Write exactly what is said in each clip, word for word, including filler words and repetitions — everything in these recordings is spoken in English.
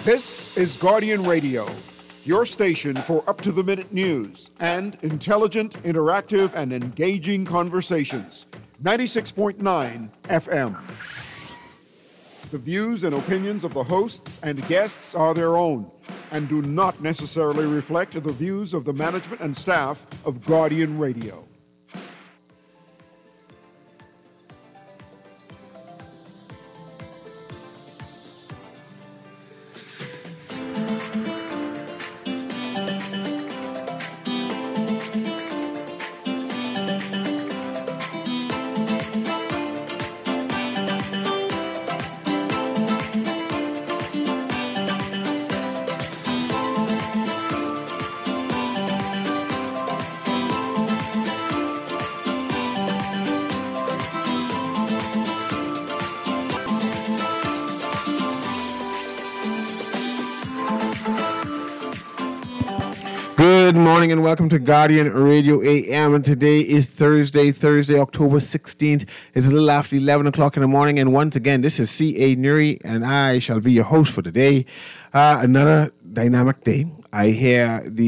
This is Guardian Radio, your station for up-to-the-minute news and intelligent, interactive, and engaging conversations. ninety-six point nine F M. The views and opinions of the hosts and guests are their own and do not necessarily reflect the views of the management and staff of Guardian Radio. Good morning and welcome to Guardian Radio A M. And today is Thursday, Thursday, October sixteenth. It's a little after eleven o'clock in the morning. And once again, this is C A. Nuri and I shall be your host for today. Uh, another dynamic day. I hear the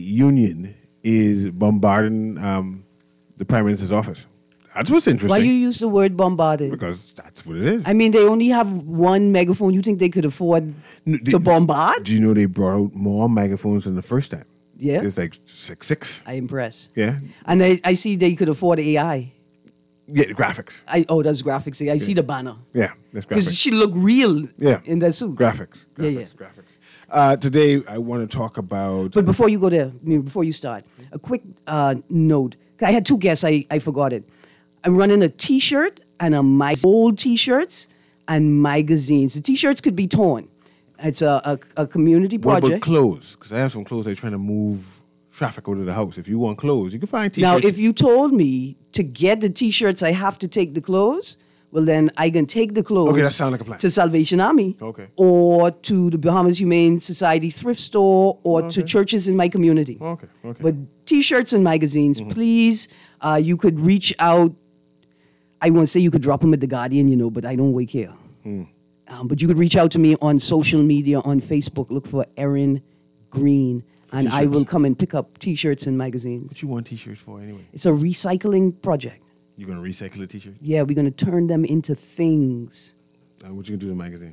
union is bombarding um, the Prime Minister's office. That's what's interesting. Why you use the word bombarded? Because that's what it is. I mean, they only have one megaphone. You think they could afford No, to bombard? Do you know they brought out more megaphones than the first time? Yeah. It's like six, six. I impress. Yeah. And I, I see they could afford A I. Yeah, the graphics. I oh, that's graphics. I see the banner. Yeah, that's Because graphics. she look real Yeah. in that suit. Graphics. Yeah, Graphics. yeah. Graphics. Uh, today, I want to talk about. But before you go there, before you start, a quick uh, note. I had two guests. I, I forgot it. I'm running a T-shirt and a my old T-shirts and magazines. The T-shirts could be torn. It's a, a, a community What about project. clothes? Because I have some clothes. They're trying to move traffic out of the house. If you want clothes, you can find Now, T-shirts. if you told me to get the T-shirts, I have to take the clothes, well, then I can take the clothes Okay, that sounds like a plan. to Salvation Army Okay. or to the Bahamas Humane Society thrift store or to Okay. churches in my community. Okay, okay. But T-shirts and magazines, Mm-hmm. please, uh, you could reach out. I won't say you could drop them at The Guardian, you know, but I don't work here. Hmm. Um, but you could reach out to me on social media, on Facebook. Look for Erin Green, and I T-shirts. will come and pick up T-shirts and magazines. What you want T-shirts for anyway? It's a recycling project. You're going to recycle the T-shirt? Yeah, we're going to turn them into things. Uh, what you going to do to the magazine?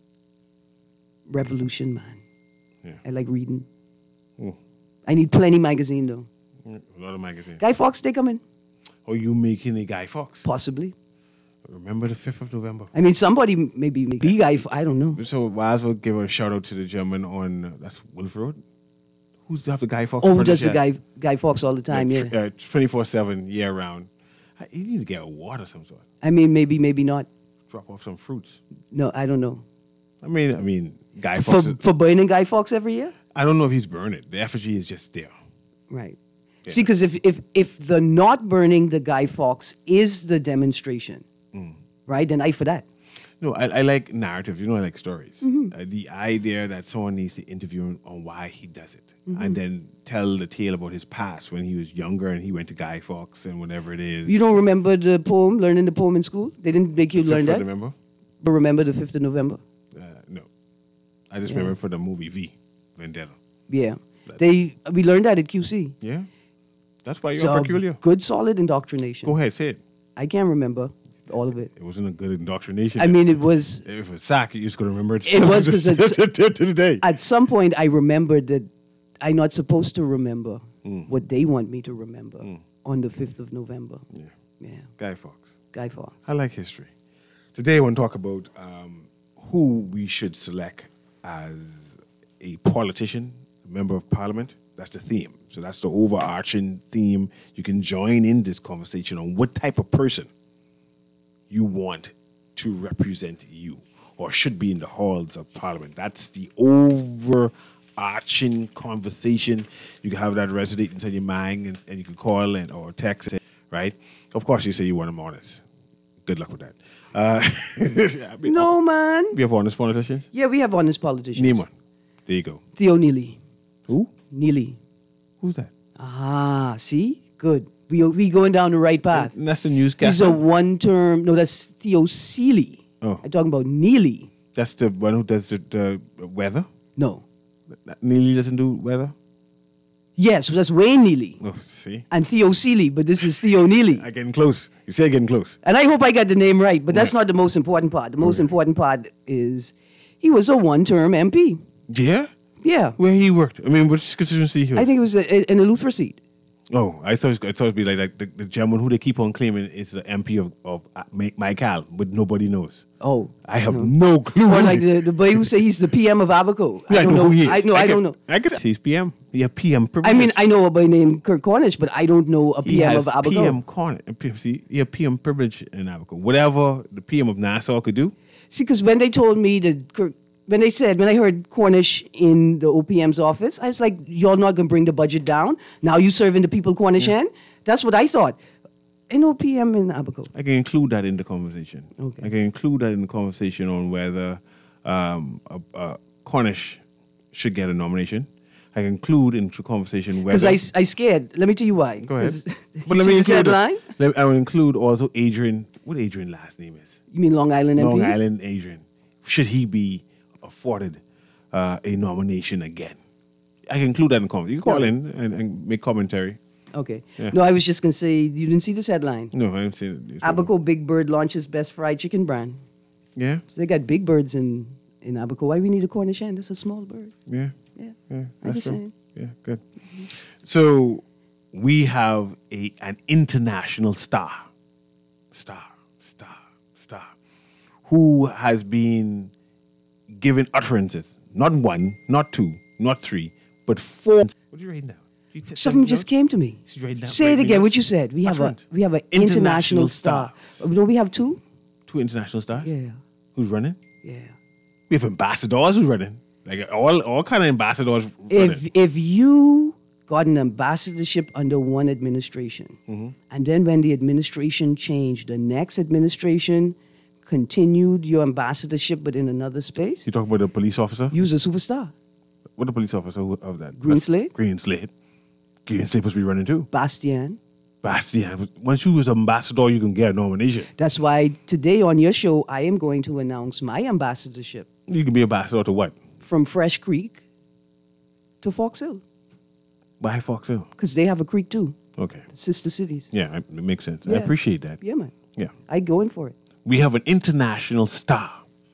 Revolution, man. Yeah. I like reading. Oh, I need plenty magazine, though. a lot of magazines. Guy Fawkes, they coming? Oh, you making a Guy Fawkes? Possibly. Remember the fifth of November? I mean, somebody m- maybe make the Guy, F- I don't know. So might as well give a shout out to the gentleman on, uh, that's Wolf Road? Who's the, the Guy Fawkes? Oh, who furniture? does the Guy Guy Fawkes all the time, yeah. Uh, twenty-four seven, year round. Uh, You need to get a water of some sort. I mean, maybe, maybe not. Drop off some fruits. No, I don't know. I mean, I mean, Guy For, Fawkes. is- for burning Guy Fawkes every year? I don't know if he's burned it. The effigy is just there. Right. Yeah. See, because if, if, if the not burning the Guy Fawkes is the demonstration, Mm. right, then I for that. No, I, I like narrative. You know, I like stories. Mm-hmm. Uh, the idea that someone needs to interview him on why he does it, Mm-hmm. and then tell the tale about his past when he was younger and he went to Guy Fawkes and whatever it is. You don't remember the poem, learning the poem in school? They didn't make you learn that? Remember? But remember the fifth of November? Uh, no, I just Yeah. remember for the movie V, Vendetta. Yeah. That- They we learned that at Q C. Yeah, that's why It's you're a peculiar. good, solid indoctrination. Go ahead, say it. I can't remember all of it. It wasn't a good indoctrination. I mean, it was, if it was sack, you're just gonna remember it. It was 'cause it's- to, to, to the day. at some point, I remembered that I'm not supposed to remember Mm. what they want me to remember Mm. on the fifth of November. Yeah, Yeah. Guy Fawkes. Guy Fawkes. I like history. Today, I want to talk about um, who we should select as a politician, a member of parliament. That's the theme. So that's the overarching theme. You can join in this conversation on what type of person you want to represent you or should be in the halls of parliament. That's the overarching conversation. You can have that resonate inside your mind and, and you can call and or text it, right? Of course, you say you want them honest. Good luck with that. Uh, I mean, No, man. we have honest politicians? Yeah, we have honest politicians. Name one. There you go. Theo Neely. Who? Neely. Who's that? Ah, see? Good. We we going down the right path. And that's the He's newscaster. a one-term. No, that's Theo Seeley. Oh. I'm talking about Neely. That's the one who does the, the weather. No. Neely doesn't do weather? Yes, that's Wayne Neely Oh, see? and Theo Seeley, but this is Theo Neely. I'm getting close. You say getting close. And I hope I got the name right, but that's Right. not the most important part. The most Okay. important part is he was a one-term M P. Yeah? Yeah. Where he worked? I mean, which constituency he was? I think it was a, a, in a Luther seat. Oh, I thought it was, I thought it'd be like, like the, the gentleman who they keep on claiming is the M P of, of uh, Ma- Michael, but nobody knows. Oh. I have no clue. Or like the, the boy who say he's the P M of Abaco. Yeah, I don't who he is. I know, I, can- don't know. I guess he's P M. Yeah, P M privilege. I mean, I know a boy named Kurt Cornish, but I don't know a he P M has of Abaco. P M corner. See, yeah, P M privilege in Abaco. Whatever the P M of Nassau could do. See, because when they told me that, Kurt, when they said, when I heard Cornish in the O P M's office, I was like, you're not going to bring the budget down? Now you serving the people Cornish end? That's what I thought. Ain't no P M in Abaco. I can include that in the conversation. Okay. I can include that in the conversation on whether um, uh, uh, Cornish should get a nomination. I can include in the conversation whether. Because I, s- I scared. Let me tell you why. Go ahead. 'Cause- But you let me see include this headline? the- let- I will include also Adrian. What Adrian last name is? You mean Long Island M P? Long Island Adrian. Should he be afforded uh, a nomination again? I can include that in the conversation. You can call Yeah. in and, and make commentary. Okay. Yeah. No, I was just going to say, you didn't see this headline. No, I haven't seen it. Abaco Big Bird launches best fried chicken brand. Yeah, So they got big birds in, in Abaco. Why we need a Cornish hen? That's a small bird. yeah, Yeah. yeah. I'm That's just true. saying. Yeah, good. So we have a an international star, star, star, star, who has been given utterances. Not one, not two, not three, but four. What are you writing down? You t- Something send just notes? came to me. She's writing down- Say it writing again. down. What you said? We have a Utterance. we have an International international star. star. Uh, Don't we have two? Two international stars. Yeah. Who's running? Yeah. We have ambassadors who's running. Like all all kind of ambassadors running. If if you got an ambassadorship under one administration, Mm-hmm. and then when the administration changed, the next administration continued your ambassadorship but in another space, You talk about the police officer? use a superstar. What the police officer who- of that? Green Slade? Green Slade. Green Slade supposed to be running too. Bastian. Bastian. Once you was ambassador, you can get a nomination. That's why today on your show, I am going to announce my ambassadorship You can be ambassador to what? from Fresh Creek to Fox Hill, By Fox Hill. because they have a creek too, Okay. sister cities. Yeah, I- it makes sense. I Yeah. appreciate that. Yeah, man. Yeah. I go in for it. We have an international star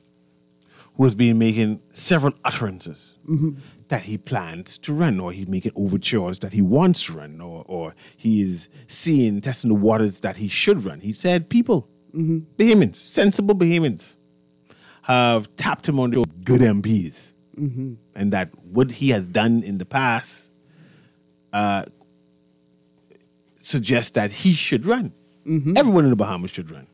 who has been making several utterances that he plans to run, or he's making overtures that he wants to run, or, or he is seeing, testing the waters that he should run. He said people, Bahamians, sensible Bahamians, have tapped him on the good M Ps, and that what he has done in the past uh, suggests that he should run. Everyone in the Bahamas should run.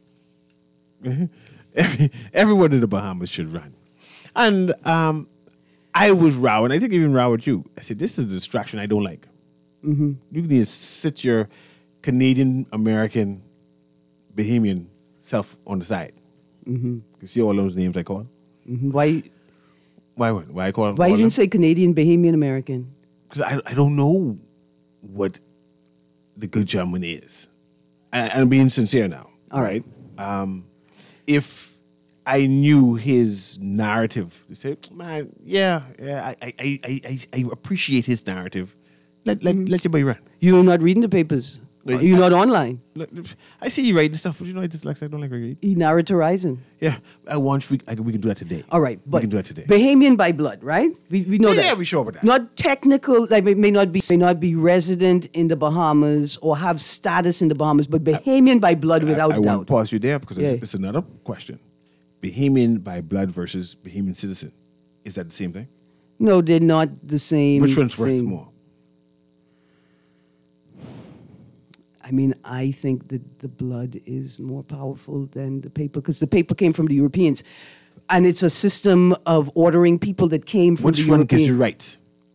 Every, everyone in the Bahamas should run. And um, I was rowing. I think even row with you. I said, this is a distraction I don't like. You need to sit your Canadian, American, Bahamian self on the side. You see all those names I call? Mhm. Why? Why what? Why I call Why you didn't say Canadian, Bahamian, American? Because I, I don't know what the good gentleman is. And I'm being sincere now. All right. Um, if I knew his narrative, to say, man, yeah, yeah, I, I, I, I, I appreciate his narrative. Let, let, let your boy run. You're not reading the papers. Wait, You're I- not online. Let- I see you writing stuff, but you know, I just like, I don't like reading. He narratorizing. Yeah, I want we, I, we can do that today. All right, but we can do that today. Bahamian by blood, right? We, we know that. Yeah, we sure about that. Not technical, like may, may not be may not be resident in the Bahamas or have status in the Bahamas, but Bahamian by blood without I, I want doubt. to pause you there because Yeah. it's, it's another question. Bahamian by blood versus Bahamian citizen. Is that the same thing? No, they're not the same. Which one's worth thing. more? I mean, I think that the blood is more powerful than the paper because the paper came from the Europeans. And it's a system of ordering people that came from Which the one Europeans. gives you right?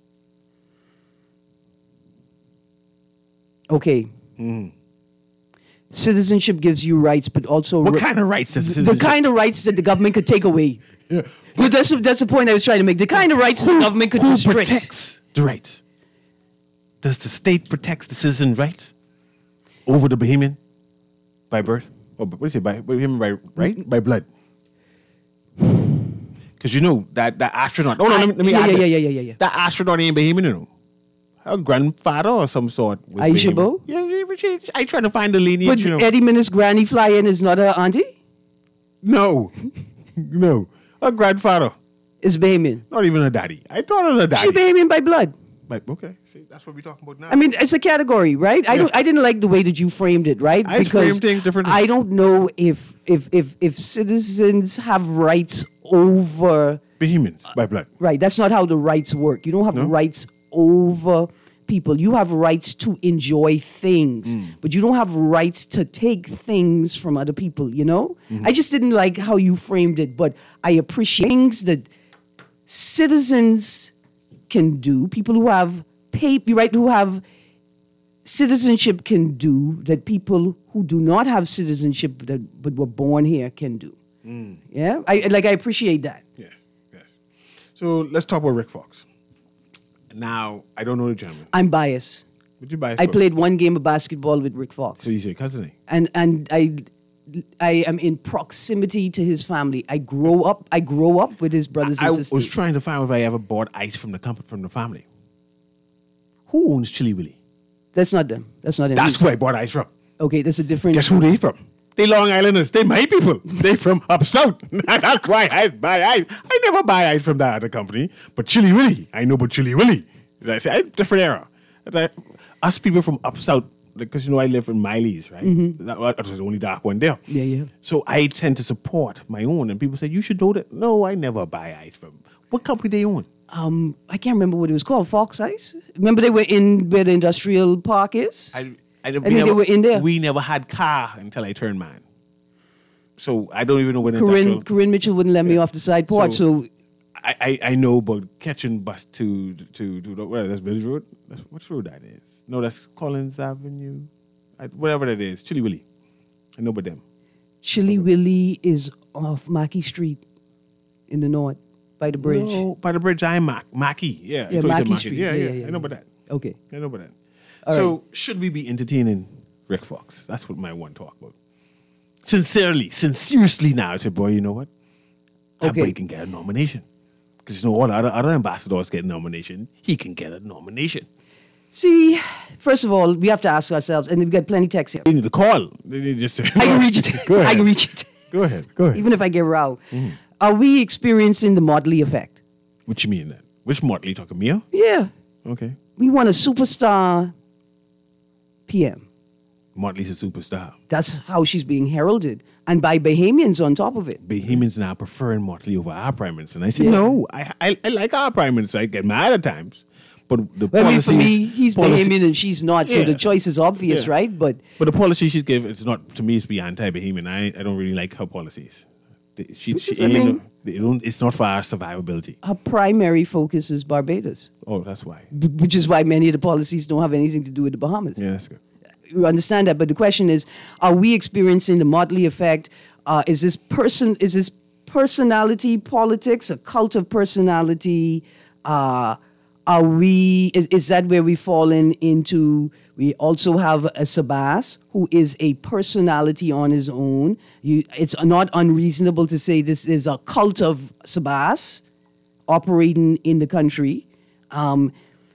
Okay. Citizenship gives you rights, but also What ri- kind of rights does the citizenship? kind of rights that the government could take away. But that's that's the point I was trying to make. The kind of rights the government could Who restrict. protects the right? Does the state protect the citizen right over the Bahamian by birth? Or what do you say? By Bahamian by right? By blood? Because you know that that astronaut. Oh no, I- let me, let me yeah, add yeah, this. yeah, yeah, yeah, yeah. That astronaut ain't Bahamian, you know. Her grandfather or some sort. was Aisha Bahamian. Bo? Yeah, she, she, I trying to find the lineage. Would you know. Eddie Minnis' granny fly in is not her auntie? No, no. Her grandfather, Is Bahamian. not even a daddy. I thought it was a daddy. She Bahamian by blood. Like, okay, see, that's what we're talking about now. I mean, it's a category, right? I Yeah. don't. I didn't like the way that you framed it, right? I framed things differently. I don't know if if if if citizens have rights over. Bahamians by blood. Right. That's not how the rights work. You don't have No? rights over people. You have rights to enjoy things, Mm. but you don't have rights to take things from other people, you know? Mm-hmm. I just didn't like how you framed it, but I appreciate things that citizens can do, people who have pay, right, who have citizenship can do that people who do not have citizenship that but were born here can do. Mm. Yeah? I like I appreciate that. Yes, yes. So let's talk about Rick Fox. Now, I don't know the gentleman. I'm biased. Would you buy? I played one game of basketball with Rick Fox. So you say cousin? and and I I am in proximity to his family. I grow up I grow up with his brothers I and sisters. was trying to find out if I ever bought ice from the company from the family. Who owns Chili Willy? That's not them. That's not him. That's where I bought ice from. Okay, that's a different. Guess who they from? They Long Islanders. They my people. They from up south. That's why I buy ice. I never buy ice from that other company. But Chili Willy, I know about Chili Willy. I say, different era. That, us people from up south, because you know I live in Miley's, right? That, that was the only dark one there. Yeah, yeah. So I tend to support my own, and people say you should know that. No, I never buy ice from. What company they own? Um, I can't remember what it was called. Fox Ice. Remember they were in where the industrial park is. I, I, we think they never, were in there. We never had car until I turned mine. So I don't even know when Corinne industrial. Corinne Mitchell wouldn't let me off the side porch, so, So- I, I, I know about catching bus to to to the, where that's Village Road. That's which road that is. No, that's Collins Avenue. I, whatever that is, Chili Willy. I know about them. Chili Willy is off Mackey Street in the north by the bridge. No, by the bridge. I'm Mac Mackie. Yeah, I Yeah, thought you said Mackey Mackie. Street. Yeah, Yeah, yeah, yeah, I know yeah. about that. Okay. I know about that. All so right. should we be entertaining Rick Fox? That's what my one talk about. Sincerely, sincerely now, I said, boy, you know what? That Okay. boy can get a nomination. Because you know all the other, other ambassadors get a nomination. He can get a nomination. See, first of all, we have to ask ourselves, and we've got plenty of texts here. They need to call. They need just to, I can reach it. Go ahead. I can reach it. Go ahead. Go ahead. Even if I get row. Are we experiencing the Motley effect? What you mean then? Which Motley talking Mia? Yeah. Okay. We want a superstar P M. Motley's a superstar. That's how she's being heralded. And by Bahamians on top of it. Bahamians now preferring Motley over our prime minister. And I say, Yeah. no, I, I I like our prime minister. I get mad at times. But the Well, I mean, policies, for me, he's policy- Bahamian and she's not, so Yeah. the choice is obvious, Yeah. right? But But the policy she's given, it's not, to me, it's be anti-Bahamian. I, I don't really like her policies. The- She, she Because, I ain't, mean- they don't, it's not for our survivability. her primary focus is Barbados, Oh, that's why. b- which is why many of the policies don't have anything to do with the Bahamas. Yeah, that's good. You understand that, but the question is: are we experiencing the Motley effect? Uh, is this person? Is this personality politics? A cult of personality? Uh, are we? Is, is that where we fallen into? We also have a Sabas who is a personality on his own. You, it's not unreasonable to say this is a cult of Sabas operating in the country. Um,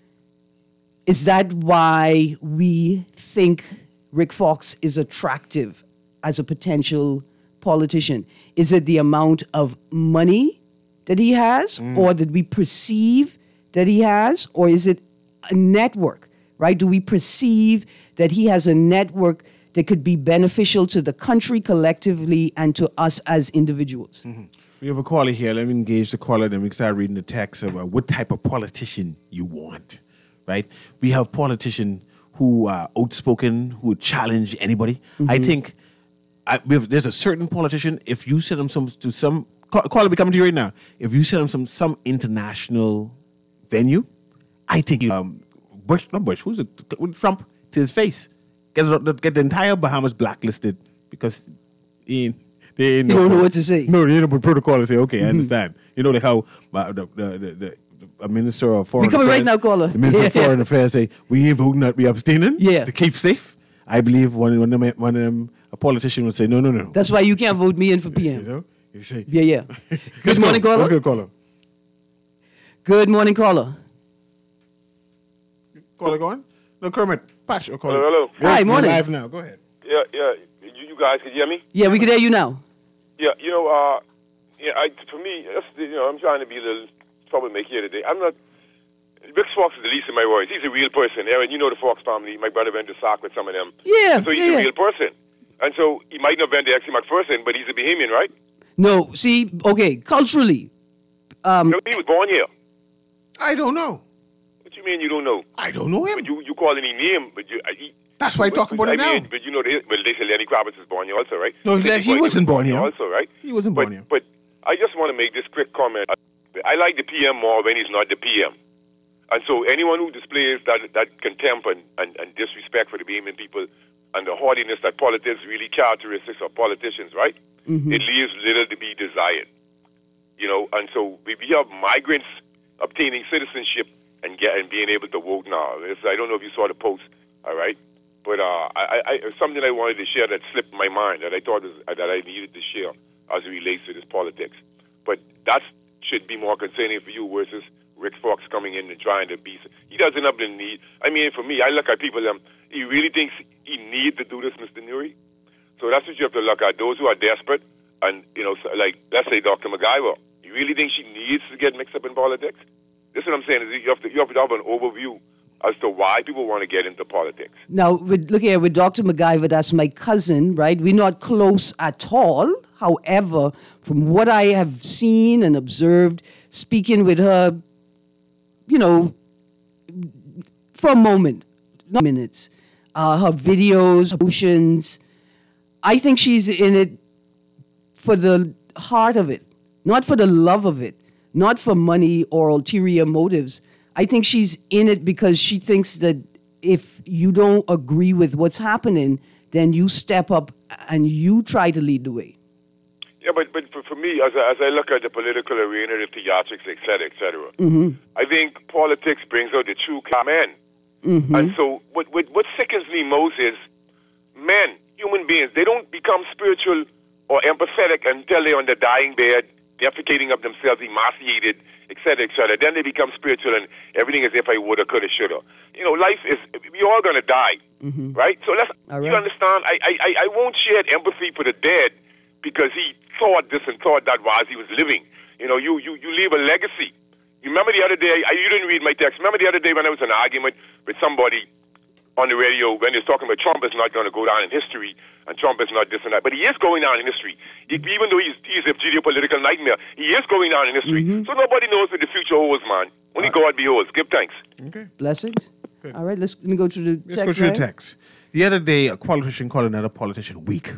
Is that why we think Rick Fox is attractive as a potential politician? Is it the amount of money that he has, or did we perceive that he has, or is it a network, right? Do we perceive that he has a network that could be beneficial to the country collectively and to us as individuals? We have a caller here. Let me engage the caller, then we can start reading the text about what type of politician you want, right? We have politicians who are outspoken, who challenge anybody. I think I, we have, there's a certain politician, if you send them some, to some, call, caller, be coming to you right now. If you send them some, some international venue, I think um, Bush, not Bush, who's it? Trump to his face. Get, get the entire Bahamas blacklisted because he ain't, they ain't You don't know what to say. No, they ain't no protocol to say, okay, I understand. You know, like how uh, the, the, the, the, a minister of foreign We coming affairs, right now, caller. the minister of Yeah. foreign affairs say, we ain't voting that we abstaining Yeah. to keep safe. I believe one, one of them, one of them, a politician would say, no, no, no. That's why you can't vote me in for P M. You know, You say, Yeah, yeah. Good morning, caller. Let's go, caller. Good morning, caller. Caller going? No, Kermit. Patch your caller. Hello, hello. Hi, You're morning. live now. Go ahead. Yeah, yeah. You, you guys can hear me? Yeah, we can hear you now. Yeah, you know, uh, yeah. I, for me, that's, you know, I'm trying to be a little troublemaker here today. I'm not. Rick Fox is the least of my worries. He's a real person. Aaron, you know the Fox family. My brother went to sock with some of them. Yeah, And so he's yeah, a yeah. real person. And so he might not have been the Exie McPherson, but he's a Bahamian, right? No, see, okay, culturally, um, No, he was born here. I don't know. What you mean you don't know? I don't know him. But you you call any name, but you. I, he, That's why I talk about I it now. mean, but you know, they, well, they say Lenny Kravitz was born here also, right? No, he- Sidney he Poitier wasn't was born here. Also, right? He wasn't but, born here. But I just want to make this quick comment. I like the P M more when he's not the P M. And so anyone who displays that that contempt and, and, and disrespect for the Bahamian people and the haughtiness that politics really characteristics of politicians, right? Mm-hmm. It leaves little to be desired. You know, and so we we have migrants obtaining citizenship and get and being able to vote now. It's, I don't know if you saw the post, all right? But uh, I, I, something I wanted to share that slipped my mind that I thought was, that I needed to share as it relates to this politics. But that should be more concerning for you versus Rick Fox coming in and trying to be. He doesn't have the need. I mean, for me, I look at people. Um, he really thinks he needs to do this, Mister Nuri. So that's what you have to look at. Those who are desperate, and you know, so like let's say Doctor MacGyver. You really think she needs to get mixed up in politics? This is what I'm saying. Is you have to you have to have an overview as to why people want to get into politics. now, with, look here, with Doctor MacGyver, that's my cousin, right? We're not close at all. However, from what I have seen and observed, speaking with her, you know, for a moment, not minutes, uh, her videos, her motions, I think she's in it for the heart of it, not for the love of it, not for money or ulterior motives. I think she's in it because she thinks that if you don't agree with what's happening, then you step up and you try to lead the way. Yeah, but but for, for me, as I, as I look at the political arena, the theatrics, et cetera, et cetera, Mm-hmm. I think politics brings out the true men. Mm-hmm. And so what, what what sickens me most is men, human beings, they don't become spiritual or empathetic until they're on the dying bed, defecating of themselves, emaciated, et cetera, et cetera. Then they become spiritual and everything is if I woulda, coulda, shoulda. You know, life is, we're all going to die, Mm-hmm. right? So let's, All you right. understand, I, I, I- I won't share empathy for the dead because he thought this and thought that while he was living. You know, you, you, you leave a legacy. You remember the other day, I, you didn't read my text, remember the other day when I was in an argument with somebody on the radio when they're talking about Trump is not going to go down in history and Trump is not this and that. But he is going down in history. He, even though he's, he's a geopolitical nightmare, he is going down in history. Mm-hmm. So nobody knows what the future holds, man. Only God beholds. Give thanks. Okay. Blessings. Good. All right, let's let me go to the Let's text. go through the line. text. The other day, a politician called another politician weak.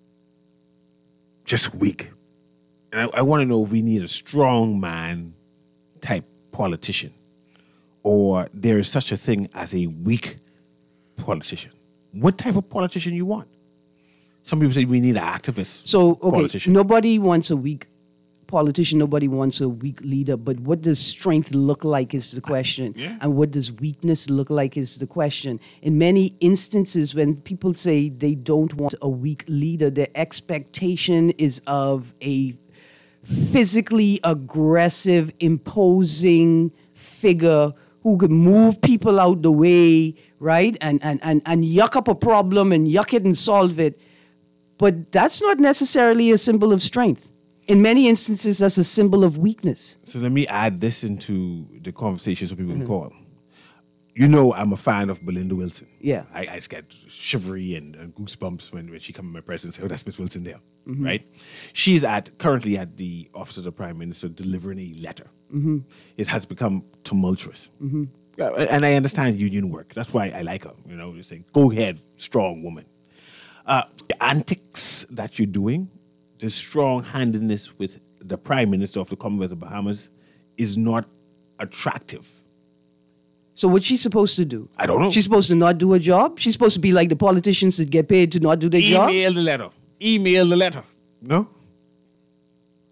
Just weak. And I, I want to know if we need a strong man type politician or there is such a thing as a weak politician. What type of politician you want? Some people say we need an activist So, okay, politician. nobody wants a weak politician. Nobody wants a weak leader. But what does strength look like is the question. Yeah. And what does weakness look like is the question. In many instances, when people say they don't want a weak leader, their expectation is of a physically aggressive, imposing figure who could move people out the way, right? And, and, and, and yuck up a problem and yuck it and solve it. But that's not necessarily a symbol of strength. In many instances, that's a symbol of weakness. So let me add this into the conversation so people can call. You know I'm a fan of Belinda Wilson. Yeah. I, I just get shivery and, and goosebumps when, when she comes in my presence and say, oh, that's Miss Wilson there, right? She's at currently at the Office of the Prime Minister delivering a letter. Mm-hmm. It has become tumultuous. Mm-hmm. And I understand union work. That's why I like her. You know, you're saying, go ahead, strong woman. Uh, the antics that you're doing, the strong-handedness with the Prime Minister of the Commonwealth of Bahamas is not attractive. So what's she supposed to do? I don't know. She's supposed to not do her job? She's supposed to be like the politicians that get paid to not do their job? Email the letter. Email the letter. No?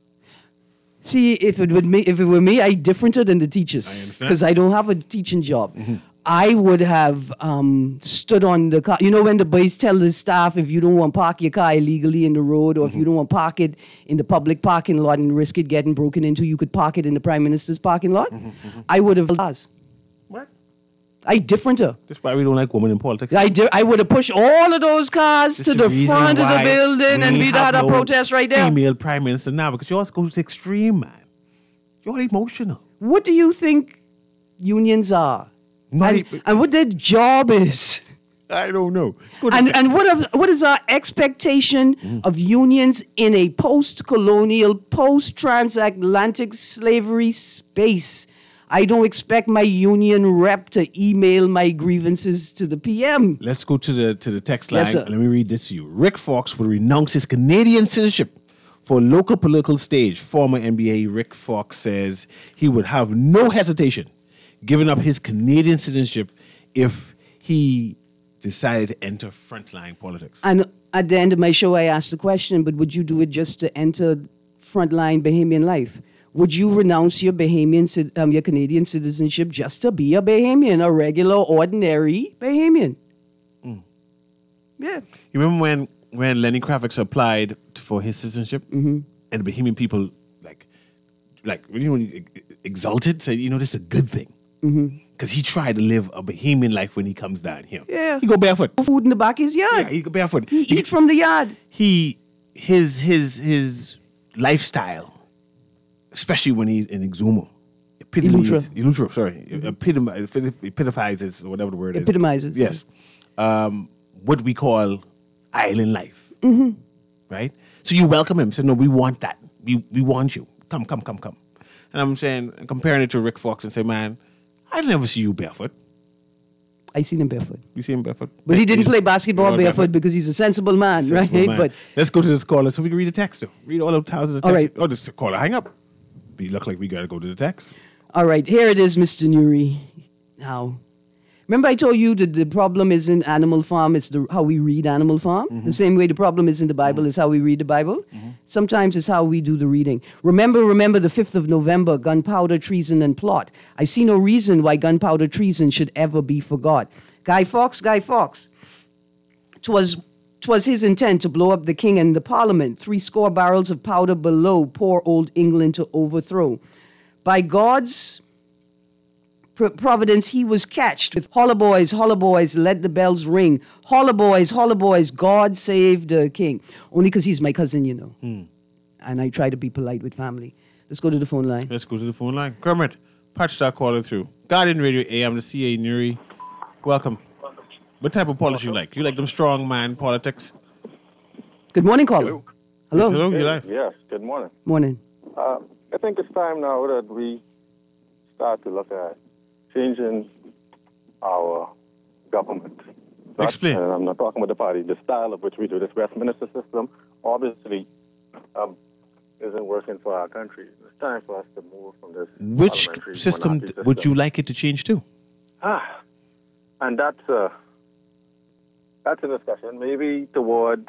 See, if it would me, if it were me, I'd differenter than the teachers I understand. because I don't have a teaching job. I would have um, stood on the car. You know when the boys tell the staff, if you don't want to park your car illegally in the road, or mm-hmm. if you don't want to park it in the public parking lot and risk it getting broken into, you could park it in the Prime Minister's parking lot. Mm-hmm, mm-hmm. I would have asked. What? I different her. That's why we don't like women in politics. I, di- I would have pushed all of those cars this to the front of the building and we'd have had a protest right there. Female Prime Minister now, because you always go to extreme, man. You're emotional. What do you think unions are? And, and what their job is. I don't know. And and what of, what is our expectation mm. of unions in a post-colonial, post-transatlantic slavery space? I don't expect my union rep to email my grievances to the P M. Let's go to the to the text line. Yes, sir. Let me read this to you. Rick Fox will renounce his Canadian citizenship for local political stage. Former N B A Rick Fox says he would have no hesitation giving up his Canadian citizenship if he decided to enter frontline politics. And at the end of my show, I asked the question, but would you do it just to enter frontline Bahamian life? Would you renounce your Bahamian, um, your Canadian citizenship just to be a Bahamian, a regular, ordinary Bahamian? Mm. Yeah. You remember when, when Lenny Kravitz applied for his citizenship, mm-hmm. and the Bahamian people, like, like you know, exalted, said, you know, this is a good thing. Because mm-hmm. he tried to live a Bahamian life when he comes down here. Yeah. He go barefoot. Food in the back of his yard. Yeah, he go barefoot. He, he eat from the yard. He, his, his, his lifestyle, especially when he's in Exuma, Eleuthera. Eleuthera, sorry. Epitomizes, epitomizes, or whatever the word epitomizes. is. Epitomizes. Yes. Um, what we call island life. Mm-hmm. Right? So you welcome him. So, no, we want that. We, we want you. Come, come, come, come. And I'm saying, comparing it to Rick Fox and say, man, I never see you barefoot. I seen him barefoot. You see him barefoot? But he didn't play basketball barefoot, barefoot because he's a sensible man, sensible right? Man. But let's go to this caller so we can read the text. Though. Read all of thousands of texts. All right. Oh, this caller, hang up. We look like we got to go to the text. All right, here it is, Mister Nuri. Now, remember I told you that the problem isn't Animal Farm, it's the, how we read Animal Farm? Mm-hmm. The same way the problem isn't the Bible, mm-hmm. is how we read the Bible. Mm-hmm. Sometimes it's how we do the reading. Remember, remember the fifth of November, gunpowder, treason, and plot. I see no reason why gunpowder treason should ever be forgot. Guy Fawkes, Guy Fawkes. 'Twas, 'twas his intent to blow up the king and the parliament, three score barrels of powder below, poor old England to overthrow. By God's providence, he was catched with holla boys, holla boys, let the bells ring. Holla boys, holla boys, God save the king. Only because he's my cousin, you know. Hmm. And I try to be polite with family. Let's go to the phone line. Let's go to the phone line. Kermit, patch that caller through. Guardian Radio A M, the C A Nuri. Welcome. What type of politics you like? You like them strong man politics? Good morning, caller. Hello. Hello. Hello, hey, you live. Yes, good morning. Morning. Uh, I think it's time now that we start to look at changing our government. Not, Explain. And I'm not talking about the party. The style of which we do this Westminster system obviously um, isn't working for our country. It's time for us to move from this. Which system, system would you like it to change to? Ah, and that's uh, that's a discussion. Maybe towards.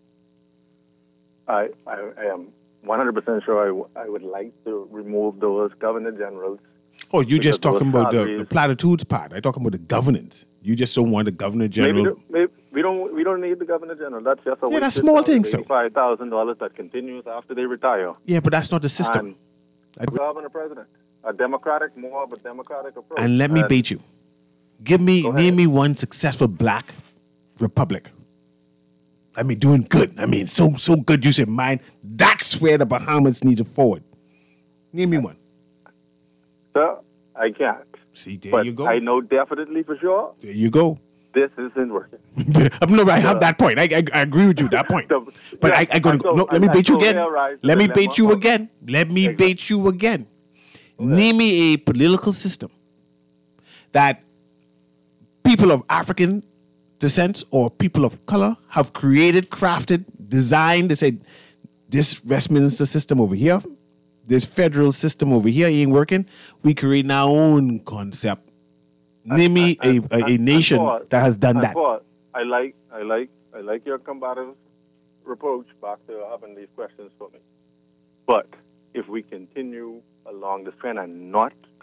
I I, I am one hundred percent sure I, w- I would like to remove those governor generals. Oh, you're just talking about the, the platitudes part. I'm talking about the governance. You just don't want the governor general. Maybe, maybe we don't we don't need the governor general. That's just a yeah, that's small things though. Five thousand dollars that continues after they retire. Yeah, but that's not the system. And governor president, a democratic, more of a democratic approach. And let me and bait you. Give me name me one successful black republic. I mean, doing good. I mean, so so good. You said mine. That's where the Bahamas need to forward. Name me one. Sir, I can't. See, there but you go. I know definitely for sure. There you go. This isn't working. no, I have that point. I, I, I agree with you. That point. the, but yeah, I, I gotta so, go. No, let me bait you again. Let me bait you again. Let me exactly. bait you again. Name me a political system that people of African descent or people of color have created, crafted, designed. They said, this Westminster system over here, this federal system over here ain't working. We create our own concept. Name me and, a, a, a and, nation Paul, that has done that. Paul, I like, I like, I like your combative reproach back to having these questions for me. But if we continue along this trend and not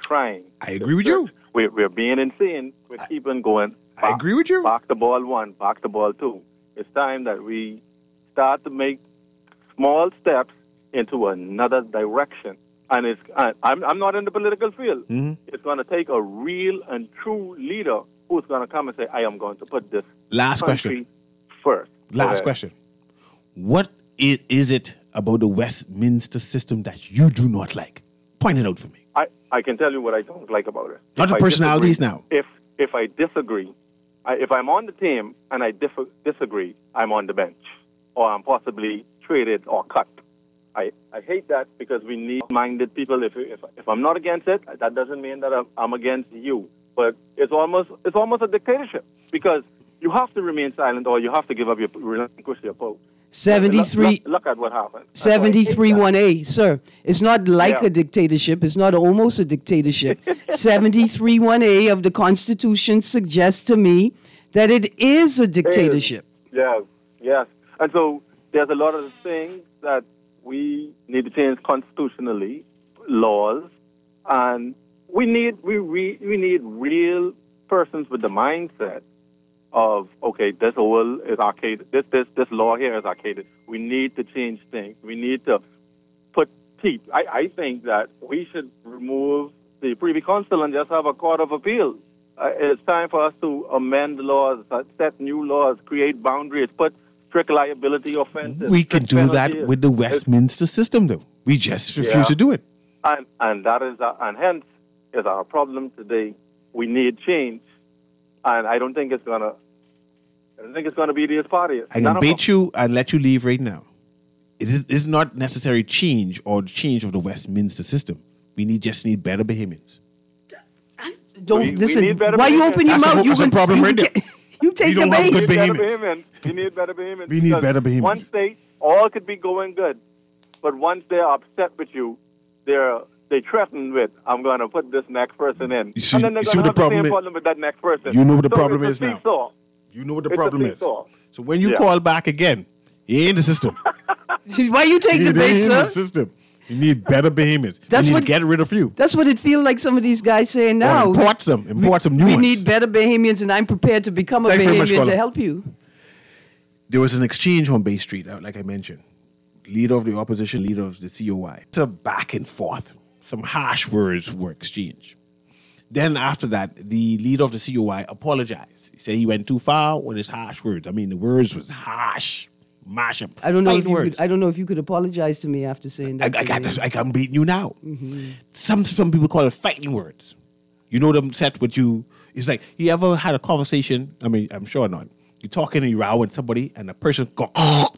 trying. I agree with you. We're, we're being insane. We're I, keeping going. I back, agree with you. Back to ball one, back to ball two. It's time that we start to make small steps into another direction. And it's, uh, I'm, I'm not in the political field. Mm-hmm. It's going to take a real and true leader who's going to come and say, I am going to put this Last country question. first. Last Okay. question. What i- is it about the Westminster system that you do not like? Point it out for me. I, I can tell you what I don't like about it. Not If the I personalities disagree- now. If if I disagree, I, if I'm on the team and I dif- disagree, I'm on the bench, or I'm possibly traded or cut. I, I hate that because we need minded people. If, if if I'm not against it, that doesn't mean that I'm, I'm against you. But it's almost it's almost a dictatorship because you have to remain silent or you have to give up your relinquish your post. seventy-three. Look, look, look at what happened. That's why I hate seventy-three that. one A, sir. It's not like Yeah. a dictatorship. It's not almost a dictatorship. seventy-three one A of the Constitution suggests to me that it is a dictatorship. Yes, yes. And so there's a lot of things that we need to change constitutionally, laws, and we need we re, we need real persons with the mindset of, okay, this whole is arcade. This this this law here is arcaded. We need to change things. We need to put teeth. I, I think that we should remove the Privy Council and just have a court of appeal. Uh, it's time for us to amend laws, uh, set new laws, create boundaries, put strict liability offenses. We can strict do that penalties. with the Westminster system, though. We just refuse Yeah. to do it. And and that is our, and hence is our problem today. We need change, and I don't think it's gonna. I don't think it's gonna be these parties. I None can of bait them. you and let you leave right now. It is it's not necessary change or change of the Westminster system. We need just need better Bahamians. Don't We- we listen. need better Why you behavior. open your That's the mouth? whole- You that's the can- problem you right can- You take We the don't have bait. good We need better Bahamians. Bahamians. We need better Bahamians. We need because better Bahamians. One state, all could be going good, but once they're upset with you, they're they threaten with, "I'm going to put this next person in," You see- and then they're you see going what to the have the problem same is? problem with that next person. You know what the So problem it's a is now. seesaw. You know what the It's a problem is. seesaw. So when you Yeah. call back again, you ain't in the system. Why you take You the bait, ain't in the sir? system. You need better Bahamians. That's you need what- to get rid of you. That's what it feels like some of these guys saying Or now. import some. Import some new we ones. need better Bahamians, and I'm prepared to become a Thanks very much, Bahamian to caller. help you. There was an exchange on Bay Street, uh, like I mentioned. Leader of the opposition, leader of the C O I. It's a back and forth. Some harsh words were exchanged. Then after that, the leader of the C O I apologized. He said he went too far with his harsh words. I mean, the words was harsh, mash up. I don't know if fighting you words. could, I don't know if you could apologize to me after saying I, that. I to got me. this. I can beat you now. Some some people call it fighting words. You know them set with you. It's like you ever had a conversation. I mean, I'm sure not. You're talking and you row with somebody, and the person go.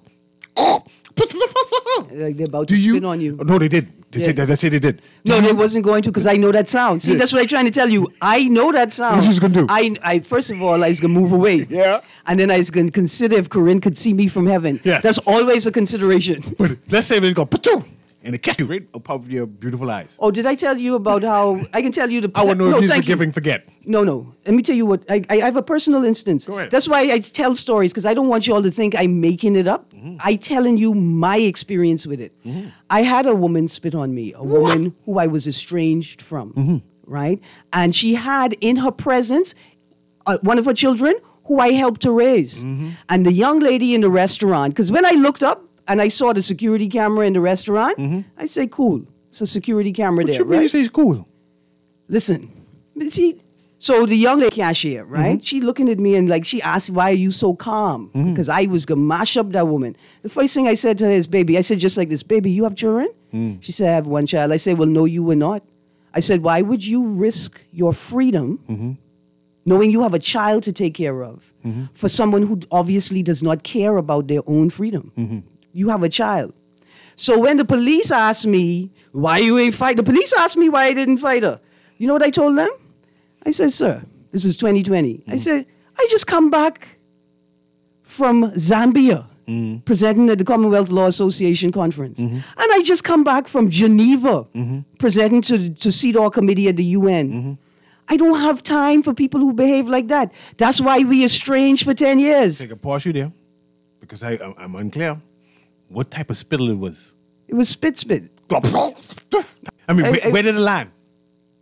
Like they're about Do to you? spin on you. Oh, no, they did. They Yeah. said they said they did. No, they wasn't going to because I know that sound. See, Yes. that's what I'm trying to tell you. I know that sound. What you gonna do? I, I first of all, I was gonna move away. Yeah. And then I was gonna consider if Corinne could see me from heaven. Yes. That's always a consideration. But let's say they go pachoo, and they catch you right above your beautiful eyes. Oh, did I tell you about how I can tell you the? I want to know no, if he's thank you. forgiving, forget. No, no. Let me tell you what. I, I have a personal instance. Go ahead. That's why I tell stories because I don't want you all to think I'm making it up. Mm-hmm. I telling you my experience with it. I had a woman spit on me, a woman who I was estranged from, Mm-hmm. right? And she had in her presence uh, one of her children who I helped to raise. Mm-hmm. And the young lady in the restaurant, because when I looked up and I saw the security camera in the restaurant, I said, "Cool, it's a security camera Mm-hmm. What there." you mean right? you say it's cool? Listen, see, so the young lady cashier, right? Mm-hmm. She looking at me and like she asked, "Why are you so calm?" Because I was gonna mash up that woman. The first thing I said to her is, "Baby," I said just like this, "Baby, you have children?" Mm. She said, "I have one child." I said, "Well, no, you were not." I said, "Why would you risk your freedom, Mm-hmm. knowing you have a child to take care of, Mm-hmm. for someone who obviously does not care about their own freedom? Mm-hmm. You have a child." So when the police asked me, "Why you ain't fight?" The police asked me why I didn't fight her. You know what I told them? I said, "Sir, this is twenty twenty. I said, "I just come back from Zambia, presenting at the Commonwealth Law Association conference. And I just come back from Geneva, presenting to, to C E D A W committee at the U N. I don't have time for people who behave like that. That's why we estranged for ten years. Take a pause you there, because I I'm, I'm unclear. What type of spittle it was? It was spit spit. I mean, I- where, I- where did it land?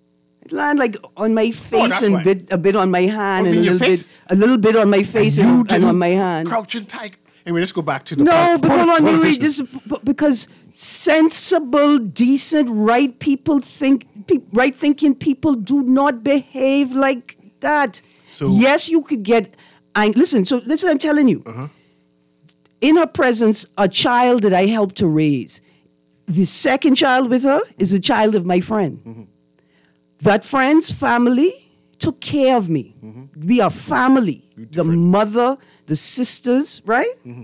It land like on my face that's and why. bit a bit on my hand Oh, and in a your little face? bit a little bit on my face You and, and didn't on my hand. Crouching tiger. Anyway, let's go back to the No, pol- but pol- hold on, you read politicians. this b- because sensible, decent, right people think pe- right thinking people do not behave like that. So- yes, you could get. I listen. So listen, I'm telling you. Uh-huh. In her presence, a child that I helped to raise. The second child with her is a child of my friend. Mm-hmm. That friend's family took care of me. Mm-hmm. We are family. The mother, the sisters, right? Mm-hmm.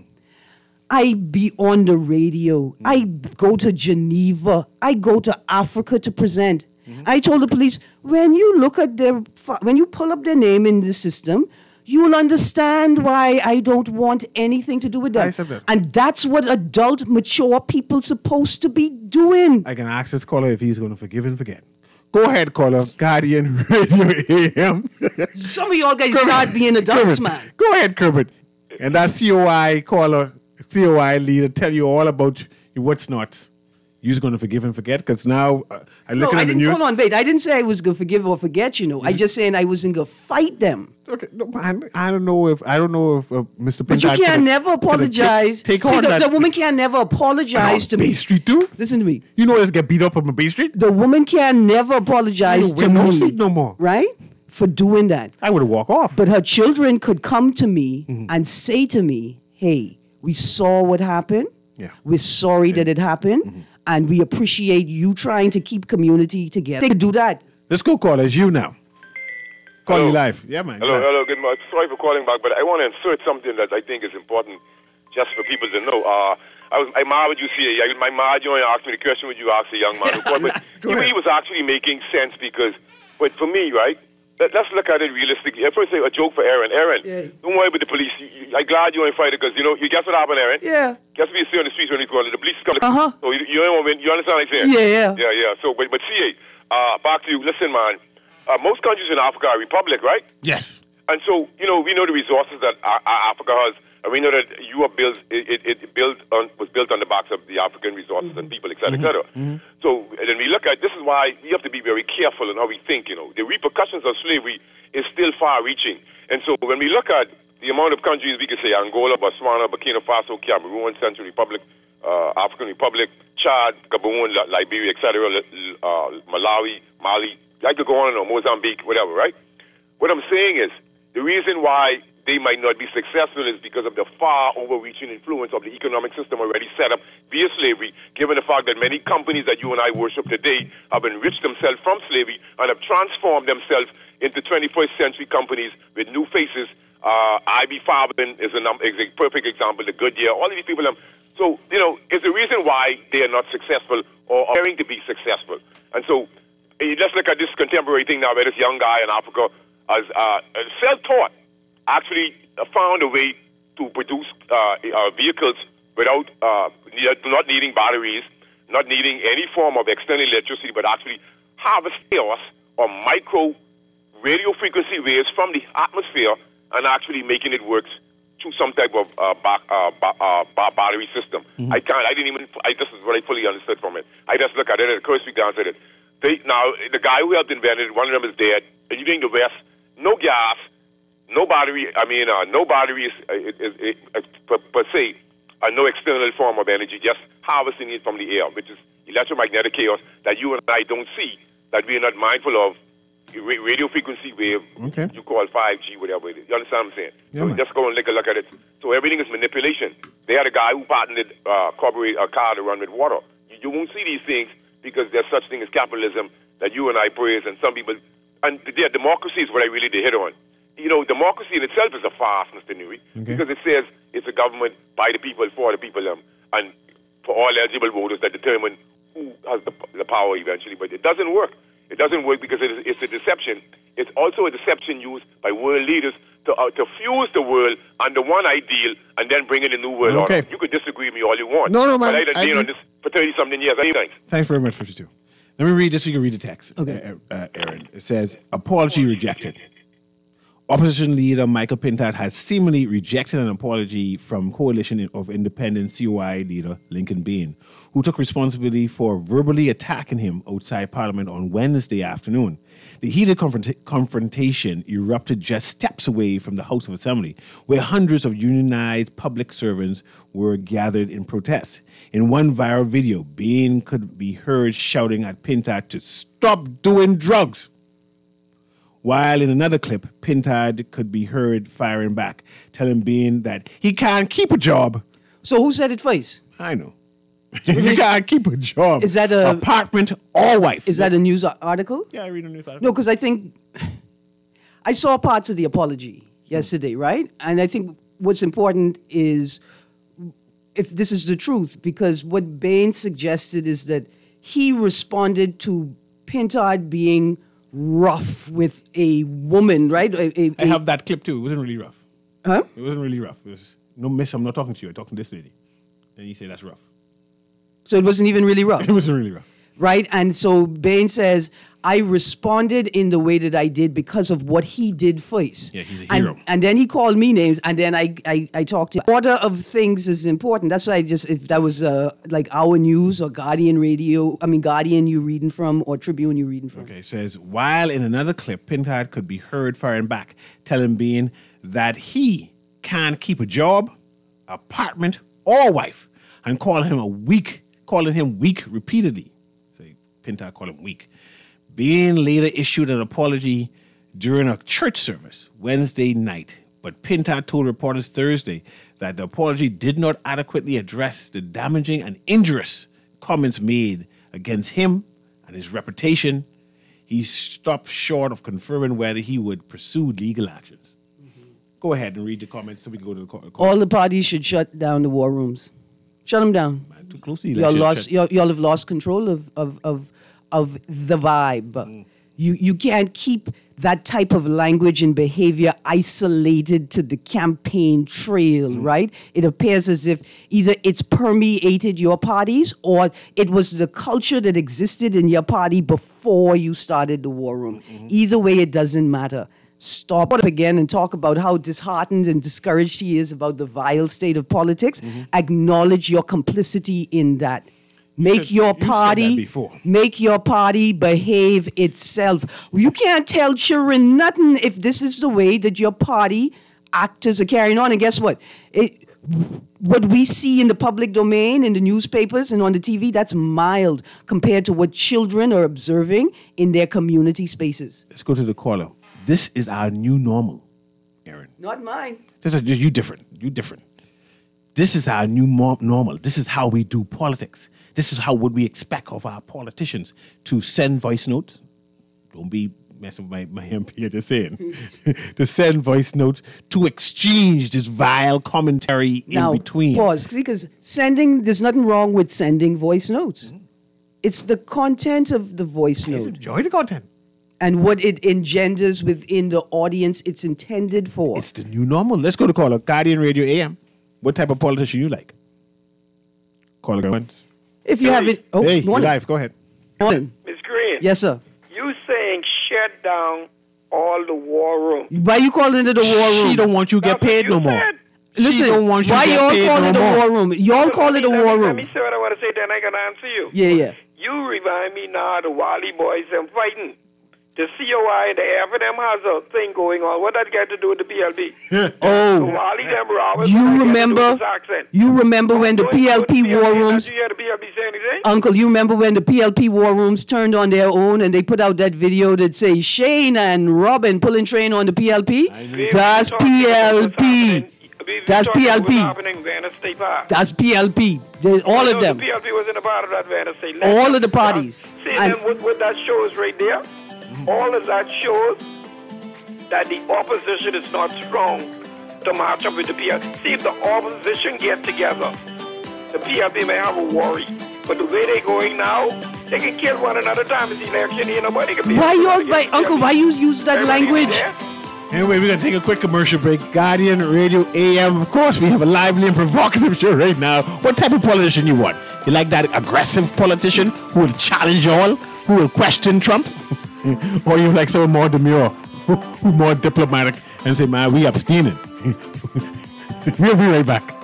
I be on the radio. I go to Geneva. I go to Africa to present. I told the police, when you look at their, fa- when you pull up their name in the system, you will understand why I don't want anything to do with them. I said that. And that's what adult, mature people supposed to be doing. I can ask this caller if he's going to forgive and forget. Go ahead, caller. Guardian Radio A M. Some of y'all guys start being adults, man. Go ahead, Kermit. And that C O I caller, C O I leader, tell you all about what's not. You're going to forgive and forget because now uh, I'm No, looking I at the didn't. news. Hold on, wait. I didn't say I was gonna forgive or forget. You know, I just saying I wasn't gonna fight them. Okay, no, but I, I don't know if I don't know if uh, Mister But you Pinchard can't coulda- never coulda apologize. Take, take See, on the, that. the woman can't never apologize to Bay me. Street too. Listen to me. You know, let's get beat up on Bay Street. The woman can never apologize You to don't win no me, seat no more. right? For doing that. I would have walked off. But her children could come to me Mm-hmm. and say to me, "Hey, we saw what happened. Yeah. We're sorry that it happened, Mm-hmm. and we appreciate you trying to keep community together." They could do that. Let's go call as you now. Call Hello. you live. Yeah, man. Hello, Live. hello, good morning. Sorry for calling back, but I want to insert something that I think is important just for people to know. Uh, I was I married you, see, I, my married you, and you asked me the question what you asked a young man who called, but Go he, ahead. he was actually making sense because, but for me, right, let, let's look at it realistically. I first say a joke for Aaron. Aaron, Yeah. don't worry about the police. You, you, I'm glad you ain't fighting because, you know, you guess what happened, Aaron? Yeah. Guess what you see on the streets when he's going, the police is coming. Uh-huh. So you, you, know, when- you understand what I'm saying? Yeah, yeah. Yeah, yeah. So, but, but C A, uh, back to you. Listen, man, uh, most countries in Africa are republic, right? Yes. And so, you know, we know the resources that uh, uh, Africa has, and we know that Europe built, it, it, it built on, was built on the backs of the African resources and people, et cetera, et cetera. So, and then we look at, this is why we have to be very careful in how we think, you know. The repercussions of slavery is still far-reaching. And so when we look at the amount of countries, we can say Angola, Botswana, Burkina Faso, Cameroon, Central Republic, uh, African Republic, Chad, Gabon, Li- Liberia, et cetera, uh, Malawi, Mali, I could go on and on, Mozambique, whatever, right? What I'm saying is, the reason why they might not be successful is because of the far overreaching influence of the economic system already set up via slavery, given the fact that many companies that you and I worship today have enriched themselves from slavery and have transformed themselves into twenty-first century companies with new faces. Uh, I B Farben is a, num- is a perfect example, the Goodyear, all of these people. Um, so, you know, it's the reason why they are not successful or appearing to be successful. And so, eh, let's look at this contemporary thing now where this young guy in Africa as uh, self-taught, actually uh, found a way to produce uh, uh, vehicles without uh, ne- not needing batteries, not needing any form of external electricity, but actually harvest chaos or micro radio frequency waves from the atmosphere and actually making it work through some type of uh, ba- uh, ba- uh, ba- battery system. I can't. I didn't even. I, this is what I fully understood from it. I just look at it and of course we answered it. They, now the guy who helped invent it, one of them is dead. And you think the rest, no gas, no battery. I mean, uh, no batteries uh, it, it, it, uh, per, per se, uh, no external form of energy, just harvesting it from the air, which is electromagnetic chaos that you and I don't see, that we are not mindful of. Ra- Radio frequency wave, Okay. you call five G, whatever it is. You understand what I'm saying? Yeah, so man. just go and take a look at it. So everything is manipulation. They had a guy who patented uh, corporate a car to run with water. You, you won't see these things because there's such thing as capitalism that you and I praise, and some people. And yeah, democracy is what I really did hit on. You know, democracy in itself is a farce, Mister Newey, Okay. because it says it's a government by the people, for the people, um, and for all eligible voters that determine who has the, the power eventually. But it doesn't work. It doesn't work because it is, it's a deception. It's also a deception used by world leaders to uh, to fuse the world under one ideal and then bring in a new world Okay. order. You could disagree with me all you want. No, no, man, But I done I been on agree. this for thirty-something years. Thanks. Thanks very much, fifty-two. Let me read this so you can read the text. Okay. Uh, uh, Aaron. It says, apology rejected. Opposition leader Michael Pintard has seemingly rejected an apology from Coalition of Independent C O I leader Lincoln Bain, who took responsibility for verbally attacking him outside Parliament on Wednesday afternoon. The heated confront- confrontation erupted just steps away from the House of Assembly, where hundreds of unionized public servants were gathered in protest. In one viral video, Bain could be heard shouting at Pintard to stop doing drugs, while in another clip, Pintard could be heard firing back, telling Bain that he can't keep a job. So who said it first? I know. You can't keep a job. Is that a- apartment or wife? Is that a news article? Yeah, I read a news article. No, because I think I saw parts of the apology yesterday, right? And I think what's important is if this is the truth, because what Bain suggested is that he responded to Pintard being rough with a woman, right? A, a, I have that clip too. It wasn't really rough. Huh? It wasn't really rough. It was, no, miss, I'm not talking to you. I'm talking to this lady. And you say that's rough. So it wasn't even really rough. It wasn't really rough. Right? And so Bain says, I responded in the way that I did because of what he did first. Yeah, he's a and, hero. And then he called me names, and then I, I, I talked to order of things is important. That's why I just, if that was uh, like Our News or Guardian Radio, I mean, Guardian you reading from, or Tribune you reading from. Okay, it says, while in another clip, Pintard could be heard firing back, telling Bain that he can't keep a job, apartment, or wife, and calling him a weak, calling him weak repeatedly. So Pintard called him weak. Bain later issued an apology during a church service Wednesday night, but Pintard told reporters Thursday that the apology did not adequately address the damaging and injurious comments made against him and his reputation. He stopped short of confirming whether he would pursue legal actions. Mm-hmm. Go ahead and read the comments so we can go to the court. All the parties should shut down the war rooms. Shut them down. Man, too close to the Y'all election. lost. Y'all, y'all have lost control of of of, of the vibe. Mm. You you can't keep that type of language and behavior isolated to the campaign trail, Mm. right? It appears as if either it's permeated your parties or it was the culture that existed in your party before you started the war room. Mm-hmm. Either way, it doesn't matter. Stop up again and talk about how disheartened and discouraged he is about the vile state of politics. Mm-hmm. Acknowledge your complicity in that. Make said- your you said that party before. make your party behave itself. You can't tell children nothing if this is the way that your party actors are carrying on. And guess what? It, what we see in the public domain, in the newspapers and on the T V, that's mild compared to what children are observing in their community spaces. Let's go to the caller. This is our new normal, Aaron. Not mine. This is you different. You different. This is our new mo- normal. This is how we do politics. This is how would we expect of our politicians to send voice notes. Don't be messing with my, my M P. Just saying. To send voice notes, to exchange this vile commentary in Now, between. pause, because sending, there's nothing wrong with sending voice notes. Mm-hmm. It's the content of the voice Please note enjoy the content. and what it engenders within the audience it's intended for. It's the new normal. Let's go to caller. Guardian Radio A M. What type of politician you like? Caller once. If you haven't, oh, hey, you're morning. live. Go ahead. Morning. Miss Green, Yes, sir. you saying shut down all the war room. Why you calling it a war room? She don't want you to get That's what paid you no more. said. Listen, she don't want you why to get y'all paid call no it a more. war room? Y'all call it a Let me- war Let room. me say what I want to say, then I can answer you. Yeah, yeah. You remind me now of the Wally boys and fighting. The C O I, the F and M has a thing going on. What that got to do with the P L P? The Oh, Wally them robbers. you what that got to do remember? with this accent? You remember when the Don't P you L go to P the war P L P, rooms? Did you hear the P L P say anything? Uncle, you remember when the P L P war rooms turned on their own and they put out that video that say Shane and Robin pulling train on the P L P? We- That's we talked P about L what's P. happening. We- we That's talked about P L P. what's happening in Vanna State Park. That's P L P. They- all I of know them. The P L P was in a part of that Vanna State. All of the parties. See, And- then what, what that shows right there? All of that shows that the opposition is not strong to march up with the P L P. See, if the opposition get together, the P L P may have a worry. But the way they're going now, they can kill one another time in the election. Ain't nobody can be. Why able to y'all, get why, the Uncle, P L P. why you use that Everybody language? there? Anyway, we're going to take a quick commercial break. Guardian Radio A M. Of course, we have a lively and provocative show right now. What type of politician you want? You like that aggressive politician who will challenge all, who will question Trump? Or you like someone more demure, who, who more diplomatic and say, man, we abstaining. We'll be right back.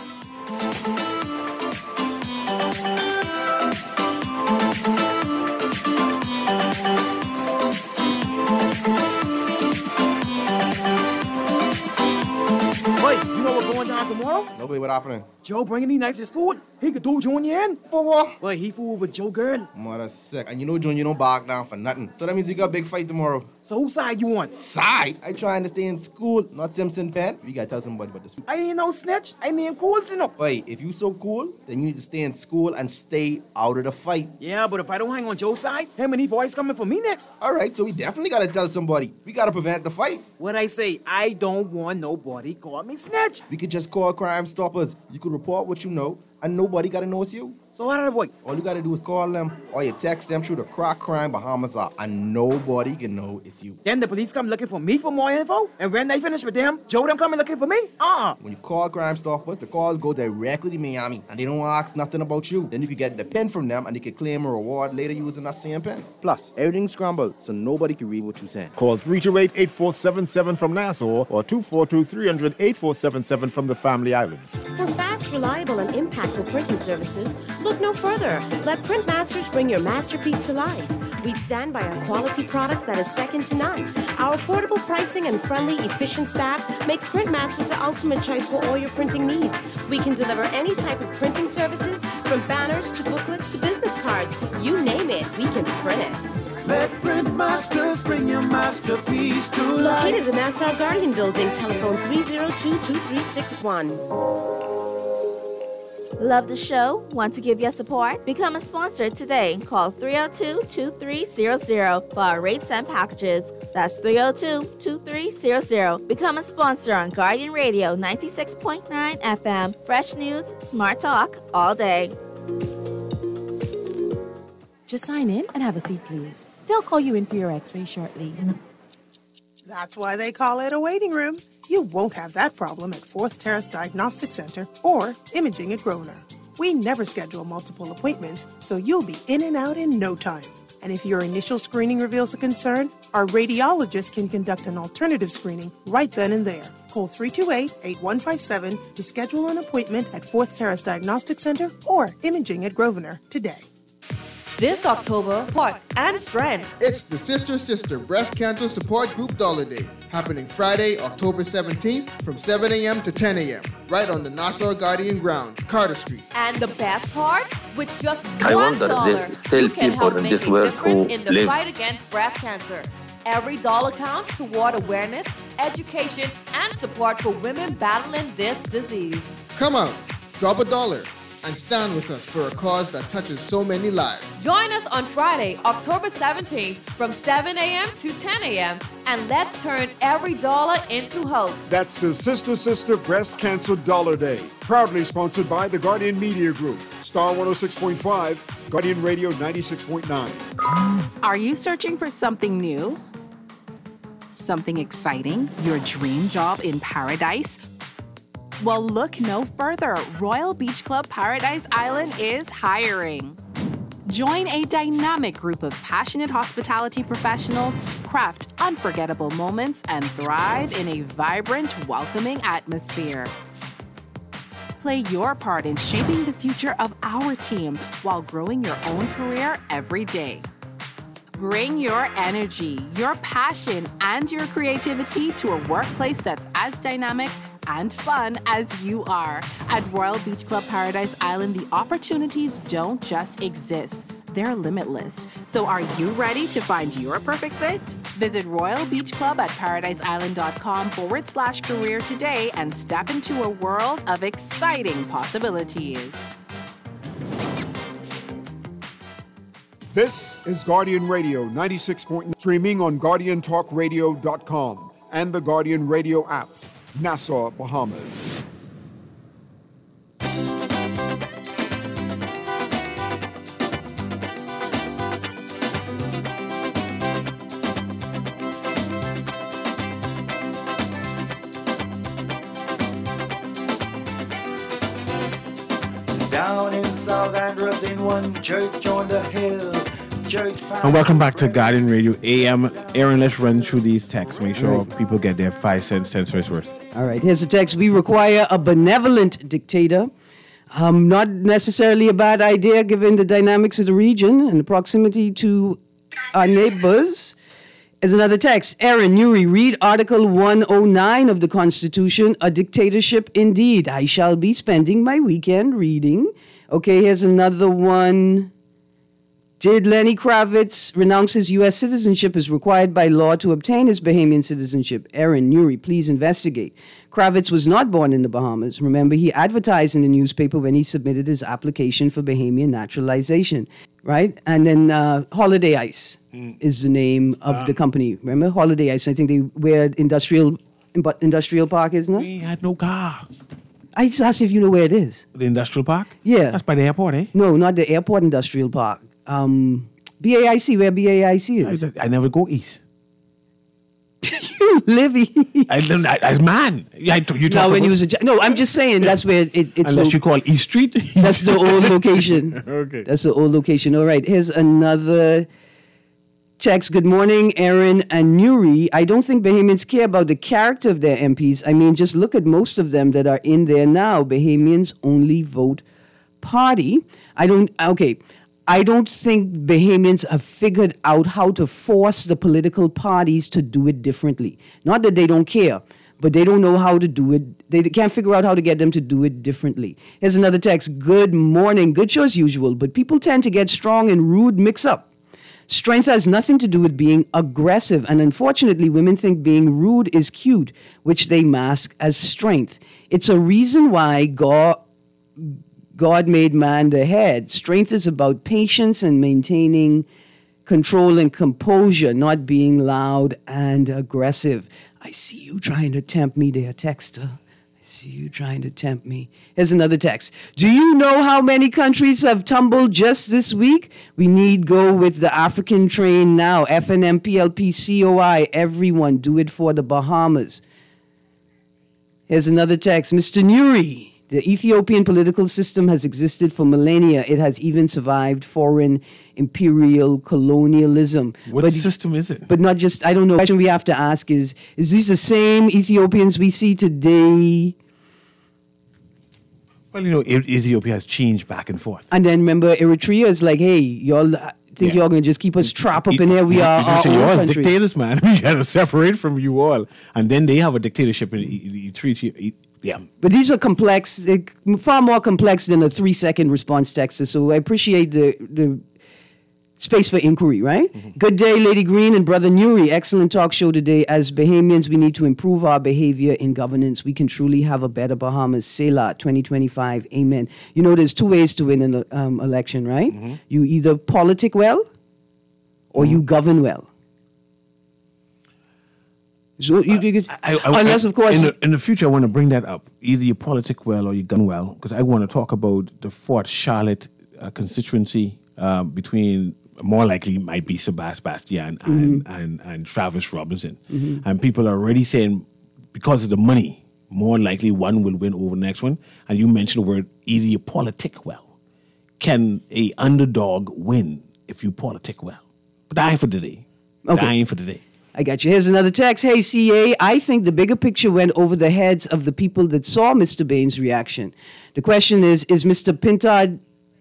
Tomorrow? Nobody, what happening? Joe bringing these knives to school? He could do Junior in. For what? Well, he fooled with Joe girl. Mother sick. And you know Junior don't back down for nothing. So that means you got a big fight tomorrow. So whose side you on? Side? I trying to stay in school, not Simpson Pen. We gotta tell somebody about this. I ain't no snitch. I mean cool, you know. Wait, if you so cool, then you need to stay in school and stay out of the fight. Yeah, but if I don't hang on Joe's side, him and these boys coming for me next. All right, so we definitely gotta tell somebody. We gotta prevent the fight. What I say, I don't want nobody call me snitch. We could just call Crime Stoppers. You could report what you know, and nobody gotta know it's you. So how did I avoid? All you gotta do is call them, or you text them through the Crack Crime Bahamas app, and nobody can know it's you. Then the police come looking for me for more info, and when they finish with them, Joe them coming looking for me? Uh-uh. When you call Crime Stoppers, the calls go directly to Miami, and they don't ask nothing about you. Then you can get the pen from them, and they can claim a reward later using that same pen. Plus, everything's scrambled, so nobody can read what you're saying. Call three two eight, eight four seven seven from Nassau or two four two, three hundred, eight four seven seven from the Family Islands. For fast, reliable, and impactful printing services, look no further. Let Printmasters bring your masterpiece to life. We stand by our quality products that is second to none. Our affordable pricing and friendly, efficient staff makes Printmasters the ultimate choice for all your printing needs. We can deliver any type of printing services, from banners to booklets to business cards. You name it, we can print it. Let Printmasters bring your masterpiece to life. Located in the Nassau Guardian Building, telephone three zero two, two three six one. Love the show? Want to give your support? Become a sponsor today. Call three oh two, two three zero zero for our rates and packages. That's three oh two, two three zero zero. Become a sponsor on Guardian Radio ninety-six point nine F M. Fresh news, smart talk, all day. Just sign in and have a seat, please. They'll call you in for your x-ray shortly. That's why they call it a waiting room. You won't have that problem at Fourth Terrace Diagnostic Center or Imaging at Grosvenor. We never schedule multiple appointments, so you'll be in and out in no time. And if your initial screening reveals a concern, our radiologist can conduct an alternative screening right then and there. Call three two eight, eight one five seven to schedule an appointment at Fourth Terrace Diagnostic Center or Imaging at Grosvenor today. This October, support and strength. It's the Sister Sister Breast Cancer Support Group Dollar Day, happening Friday, October seventeenth from seven a.m. to ten a.m. right on the Nassau Guardian grounds, Carter Street. And the best part, with just I one wonder dollar, there's still you can people help in make this a world difference who in the live. fight against breast cancer. Every dollar counts toward awareness, education, and support for women battling this disease. Come out, drop a dollar, and stand with us for a cause that touches so many lives. Join us on Friday, October seventeenth from seven a.m. to ten a.m. and let's turn every dollar into hope. That's the Sister Sister Breast Cancer Dollar Day. Proudly sponsored by the Guardian Media Group, Star one oh six point five, Guardian Radio ninety-six point nine. Are you searching for something new? Something exciting? Your dream job in paradise? Well, look no further. Royal Beach Club Paradise Island is hiring. Join a dynamic group of passionate hospitality professionals, craft unforgettable moments, and thrive in a vibrant, welcoming atmosphere. Play your part in shaping the future of our team while growing your own career every day. Bring your energy, your passion, and your creativity to a workplace that's as dynamic and fun as you are. At Royal Beach Club Paradise Island, the opportunities don't just exist. They're limitless. So are you ready to find your perfect fit? Visit Royal Beach Club at paradiseisland.com forward slash career today and step into a world of exciting possibilities. This is Guardian Radio ninety-six point nine, streaming on guardian talk radio dot com and the Guardian Radio app, Nassau, Bahamas. Down in South Andros in one church on the hill, And welcome back to Guardian Radio A M. Aaron, let's run through these texts. Make sure Right. people get their five cents, cents worth. All right, here's a text. We require a benevolent dictator. Um, not necessarily a bad idea given the dynamics of the region and the proximity to our neighbors. Here's another text. Aaron Newry, read Article one oh nine of the Constitution, a dictatorship indeed. I shall be spending my weekend reading. Okay, here's another one. Did Lenny Kravitz renounce his U S citizenship as required by law to obtain his Bahamian citizenship? Aaron Newry, please investigate. Kravitz was not born in the Bahamas. Remember, he advertised in the newspaper when he submitted his application for Bahamian naturalization, right? And then uh, Holiday Ice mm. is the name of Ah. the company. Remember, Holiday Ice, I think they where industrial industrial park is, no? We had no car. I just asked you if you know where it is. The industrial park? Yeah. That's by the airport, eh? No, not the airport industrial park. Um, B A I C, where B A I C is. I, I never go east. You live east. I, I, as man. I, you talk No, when about- you was a ja- no, I'm just saying that's where it, it's. Unless lo- you call East Street. That's the old location. Okay. That's the old location. All right. Here's another text. Good morning, Aaron and Newry. I don't think Bahamians care about the character of their M Ps. I mean, just look at most of them that are in there now. Bahamians only vote party. I don't. Okay. I don't think Bahamians have figured out how to force the political parties to do it differently. Not that they don't care, but they don't know how to do it. They can't figure out how to get them to do it differently. Here's another text. Good morning. Good show as usual, but people tend to get strong and rude mix up. Strength has nothing to do with being aggressive, and unfortunately, women think being rude is cute, which they mask as strength. It's a reason why God... God made man the head. Strength is about patience and maintaining control and composure, not being loud and aggressive. I see you trying to tempt me there, texter. I see you trying to tempt me. Here's another text. Do you know how many countries have tumbled just this week? We need go with the African train now. F N M, P L P, C O I. Everyone, do it for the Bahamas. Here's another text. Mister Newry. The Ethiopian political system has existed for millennia. It has even survived foreign imperial colonialism. What but, system is it? But not just, I don't know. The question we have to ask is, is these the same Ethiopians we see today? Well, you know, E- Ethiopia has changed back and forth. And then remember, Eritrea is like, hey, y'all think Yeah. y'all going to just keep us trapped up in there? We are our say, own you all country. dictators, man. We got to separate from you all. And then they have a dictatorship in E- Eritrea. E- Yeah. But these are complex, eh, far more complex than a three-second response text. So I appreciate the the space for inquiry, right? Mm-hmm. Good day, Lady Green and Brother Newry. Excellent talk show today. As Bahamians, we need to improve our behavior in governance. We can truly have a better Bahamas. Selah, twenty twenty-five. Amen. You know, there's two ways to win an um, election, right? Mm-hmm. You either politic well or you govern well. So you, you I, I, unless, I- of course, in the, in the future, I want to bring that up. Either you politic well or you gun well, because I want to talk about the Fort Charlotte uh, constituency uh, between, more likely, might be Sebastian and, Mhm. and, and Travis Robinson. Mhm. And people are already saying, because of the money, more likely one will win over the next one. And you mentioned the word, either you politic well. Can a underdog win if you politic well? But that ain't for today. Okay. That ain't for today. I got you. Here's another text. Hey, C A, I think the bigger picture went over the heads of the people that saw Mister Bain's reaction. The question is, is Mister Pintard...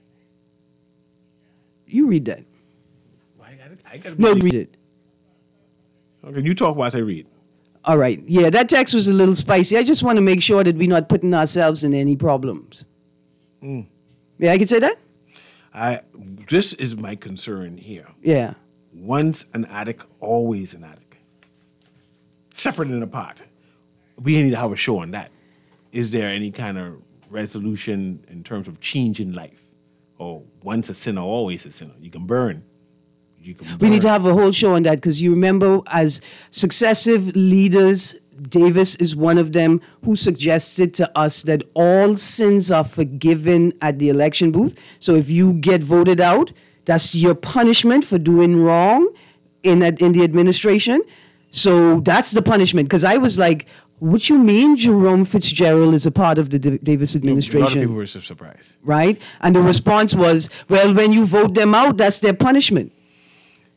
You read that. I gotta No, be- read it. Okay, you talk whilst I read. All right. Yeah, that text was a little spicy. I just want to make sure that we're not putting ourselves in any problems. Mm. Yeah, I can say that? I this is my concern here. Yeah. Once an addict, always an addict. Separate and apart. We need to have a show on that. Is there any kind of resolution in terms of changing life? Or once a sinner, always a sinner. You can burn. You can We need to burn. have a whole show on that because you remember, as successive leaders, Davis is one of them who suggested to us that all sins are forgiven at the election booth. So if you get voted out, that's your punishment for doing wrong in that, in the administration. So that's the punishment. Because I was like, what you mean Jerome Fitzgerald is a part of the D- Davis A lot of administration? people were so surprised. Right? And the response was, well, when you vote them out, that's their punishment.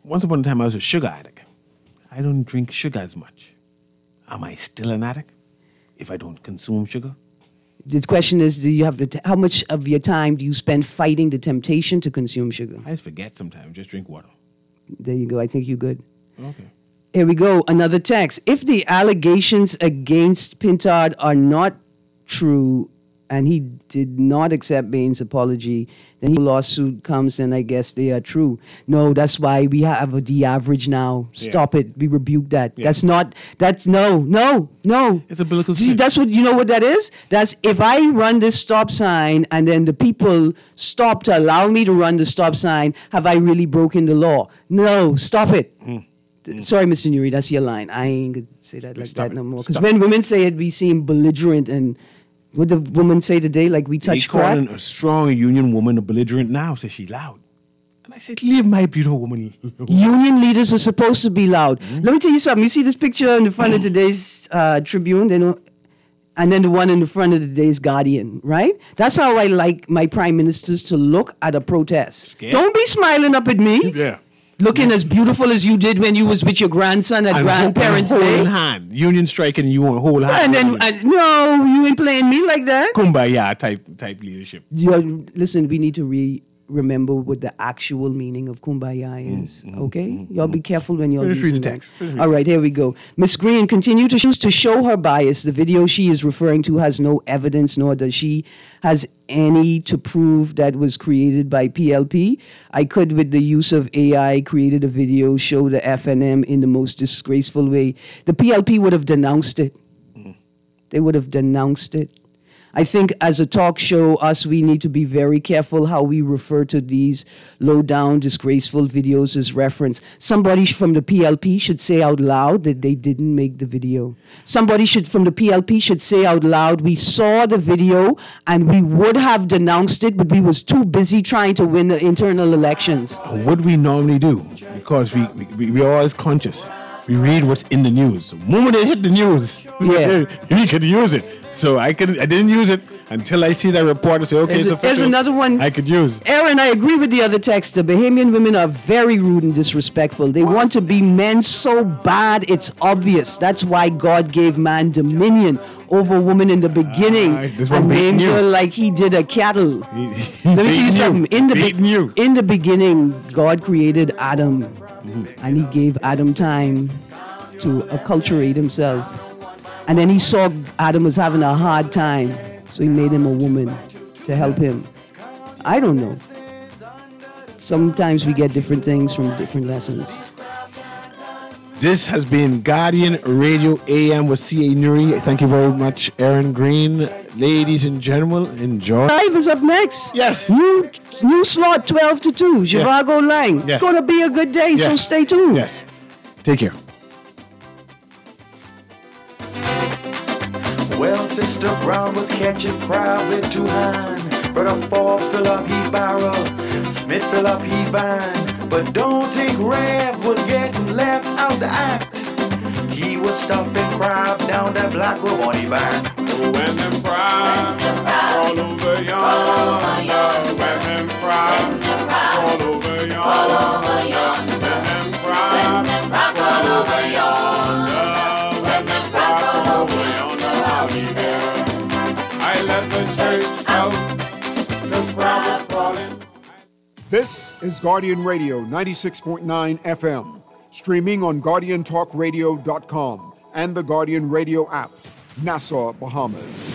once upon a time I was a sugar addict. I don't drink sugar as much. Am I still an addict if I don't consume sugar? The question is, do you have the t- how much of your time do you spend fighting the temptation to consume sugar? I forget sometimes. Just drink water. There you go. I think you're good. Okay. Here we go. Another text. If the allegations against Pintard are not true and he did not accept Bain's apology, then the lawsuit comes and I guess they are true. No, that's why we have a the average now. Stop yeah. it. We rebuke that. Yeah. That's not, that's no, no, no. It's a biblical See, that's what, you know what that is? That's if I run this stop sign and then the people stop to allow me to run the stop sign, have I really broken the law? No, stop it. Mm. Mm. Sorry, Mister Nuri, that's your line. I ain't gonna say that like Stop that it. no more. Because when women say it, we seem belligerent. And what the woman say today, like we touch crack? They calling a strong union woman a belligerent now, so she loud. And I said, leave my beautiful woman alone. Union leaders are supposed to be loud. Mm-hmm. Let me tell you something. You see this picture in the front of today's uh, Tribune, they know, and then the one in the front of today's Guardian, right? That's how I like my prime ministers to look at a protest. Scared? Don't be smiling up at me. Yeah. Looking yeah. as beautiful as you did when you was with your grandson at and Grandparents' Day. Day. Hand. Union striking you want whole hand. And then, and, no, you ain't playing me like that. Kumbaya type type leadership. You're, listen, we need to re remember what the actual meaning of kumbaya is. Mm, okay? Mm, mm, Y'all be careful when you're reading the text. All right, here we go. Miss Green continue to choose to show her bias. The video she is referring to has no evidence, nor does she has any to prove that was created by P L P. I could, with the use of A I, created a video, show the F N M in the most disgraceful way. The P L P would have denounced it. Mm. They would have denounced it. I think as a talk show, us, we need to be very careful how we refer to these low-down, disgraceful videos as reference. Somebody from the P L P should say out loud that they didn't make the video. Somebody should from the P L P should say out loud, we saw the video and we would have denounced it, but we was too busy trying to win the internal elections. What we normally do, because we, we, we are always conscious, we read what's in the news. The moment they hit the news, yeah. we could use it. So I could I didn't use it until I see that report and say, okay, there's, so a, there's another one I could use. Aaron, I agree with the other text. The Bahamian women are very rude and disrespectful. They what? want to be men so bad it's obvious. That's why God gave man dominion over woman in the beginning uh, and named her like he did a cattle. Let me tell you something. In the, be- in the beginning, God created Adam, mm-hmm. and he gave Adam time to acculturate himself. And then he saw Adam was having a hard time, so he made him a woman to help him. I don't know. Sometimes we get different things from different lessons. This has been Guardian Radio A M with C A Nuri. Thank you very much, Aaron Green. Ladies and gentlemen, enjoy. Live is up next. Yes. New new slot twelve to two, Zhivago yes. Line. Yes. It's going to be a good day, yes. so stay tuned. Yes. Take care. Well, Sister Brown was catching crowd with two hands. Brother Paul fill up he barrel, Smith fill up he van. But don't think Rev was getting left out the act. He was stuffing crab down that Black Romani band. When them crabs all over yonder, when them crabs all over yonder, when them crabs all over yonder, when them crabs all over yonder, I'll be there. I let the church out, the crowd was crawling. This is Guardian Radio ninety-six point nine F M, streaming on guardian talk radio dot com and the Guardian Radio app, Nassau, Bahamas.